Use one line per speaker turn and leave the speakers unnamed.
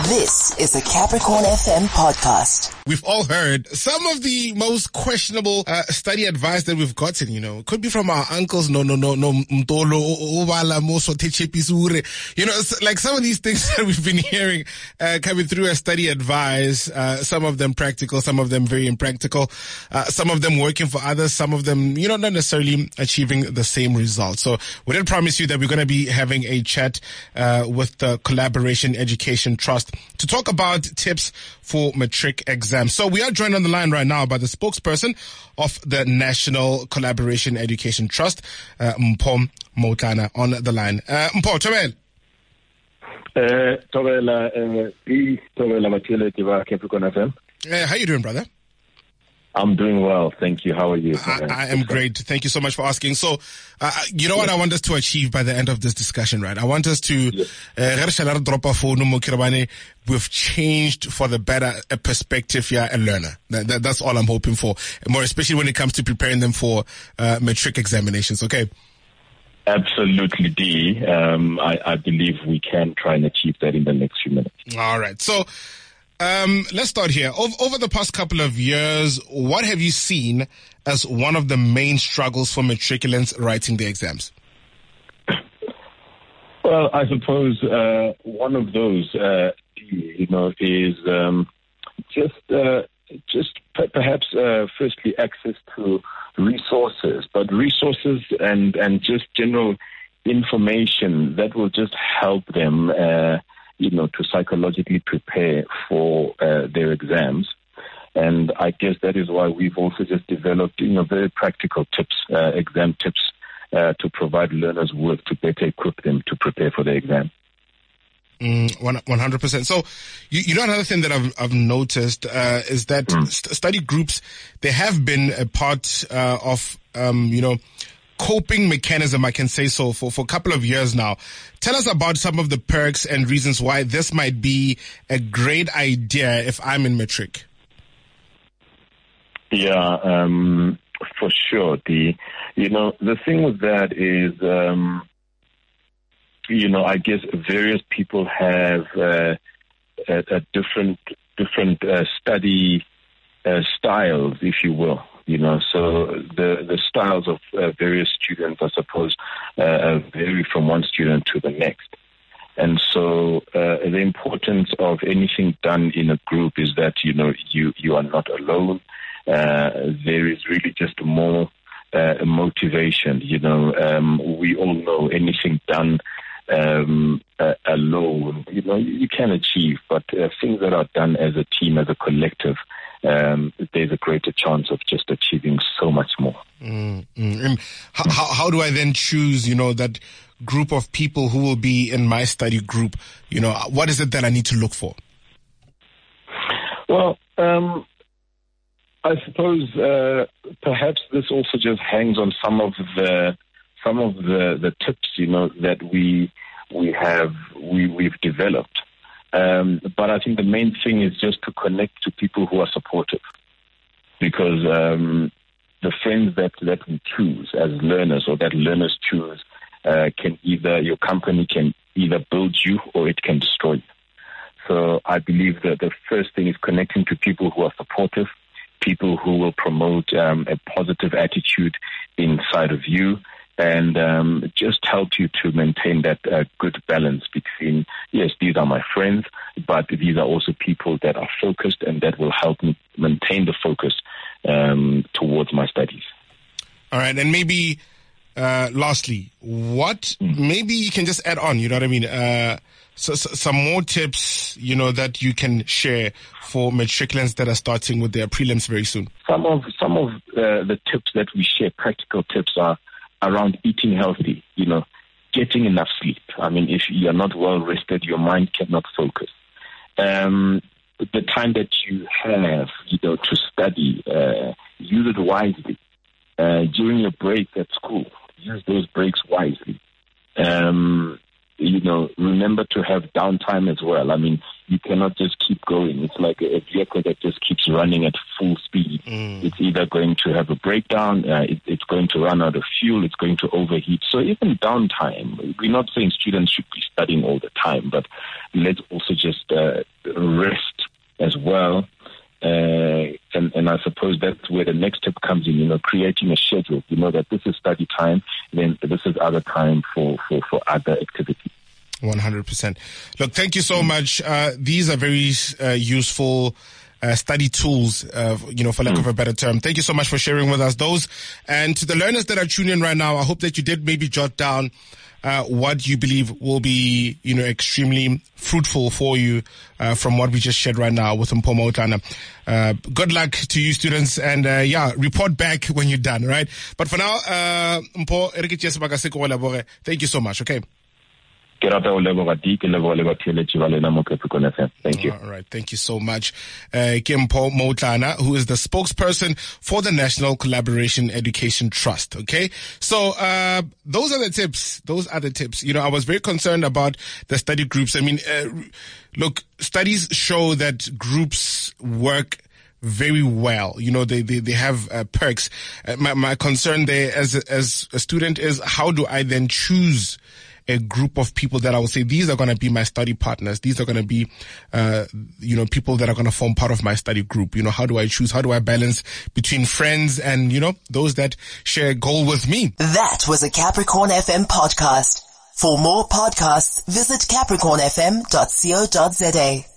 This is the Capricorn FM podcast.
We've all heard some of the most questionable study advice that we've gotten, It could be from our uncles, mtolo, obala, moso, techepisure. Like some of these things that we've been hearing coming through as study advice, some of them practical, some of them very impractical, some of them working for others, some of them, not necessarily achieving the same result. So we did promise you that we're going to be having a chat with the Collaboration Education Trust to talk about tips for matric exams. So we are joined on the line right now by the spokesperson of the National Collaboration Education Trust, Mpho Motlana, on the line. Mpho, Tobel. How you doing, brother?
I'm doing well, thank you. How are you?
I am great. Thank you so much for asking. So, you know what I want us to achieve by the end of this discussion, right? I want us to, we've changed for the better a perspective here, a learner. That's all I'm hoping for, more especially when it comes to preparing them for matric examinations, okay?
Absolutely, D. I believe we can try and achieve that in the next few minutes.
All right. So, let's start here. Over the past couple of years, what have you seen as one of the main struggles for matriculants writing their exams?
Well, I suppose one of those, is just perhaps firstly access to resources, but resources and just general information that will just help them to psychologically prepare for their exams. And I guess that is why we've also just developed, very practical tips, exam tips, to provide learners with to better equip them to prepare for their exam.
100%. So, another thing that I've noticed is that study groups, they have been a part of, coping mechanism, I can say so, for a couple of years now. Tell us about some of the perks and reasons why this might be a great idea if I'm in matric.
Yeah, for sure. The thing with that is, I guess various people have a different study styles, if you will. So the styles of various students, I suppose, vary from one student to the next. And so the importance of anything done in a group is that, you are not alone. There is really just more motivation. We all know anything done alone, you can achieve, but things that are done as a team, as a collective, there's a greater chance of just achieving so much more.
And how do I then choose, that group of people who will be in my study group? What is it that I need to look for?
Well, I suppose perhaps this also just hangs on some of the tips, that we've developed. But I think the main thing is just to connect to people who are supportive, because the friends that we choose as learners, or that learners choose, your company can either build you or it can destroy you. So I believe that the first thing is connecting to people who are supportive, people who will promote a positive attitude inside of you, and just help you to maintain that good balance between, yes, these are my friends, but these are also people that are focused and that will help me maintain the focus towards my studies.
All right, and maybe lastly, maybe you can just add on, you know what I mean? So some more tips, that you can share for matriculants that are starting with their prelims very soon.
Some of the tips that we share, practical tips, are around eating healthy, getting enough sleep. I mean, if you are not well rested, your mind cannot focus. The time that you have, to study, use it wisely. During your break at school, use those breaks wisely. remember to have downtime as well. I mean, you cannot just keep going. It's like a vehicle that just keeps running at full speed. It's either going to have a breakdown, it's going to run out of fuel, it's going to overheat. So even downtime, we're not saying students should be studying all the time, but let's also just rest as well. And I suppose that's where the next step comes in, creating a schedule, that this is study time, then this is other time for other activities.
100%. Look, thank you so much. These are very useful study tools, for lack of a better term. Thank you so much for sharing with us those. And to the learners that are tuning in right now, I hope that you did maybe jot down what you believe will be, extremely fruitful for you from what we just shared right now with Mpho Motlana. Good luck to you students, and report back when you're done, right? But for now, Mpho, thank you so much, okay?
Thank you.
All right, thank you so much. Mpho Motlana, who is the spokesperson for the National Collaboration Education Trust. Okay, so those are the tips. I was very concerned about the study groups. I mean, look, studies show that groups work very well. They have perks. My concern there as a student is, how do I then choose a group of people that I will say, these are going to be my study partners. These are going to be, people that are going to form part of my study group. How do I choose? How do I balance between friends and, those that share a goal with me?
That was a Capricorn FM podcast. For more podcasts, visit capricornfm.co.za.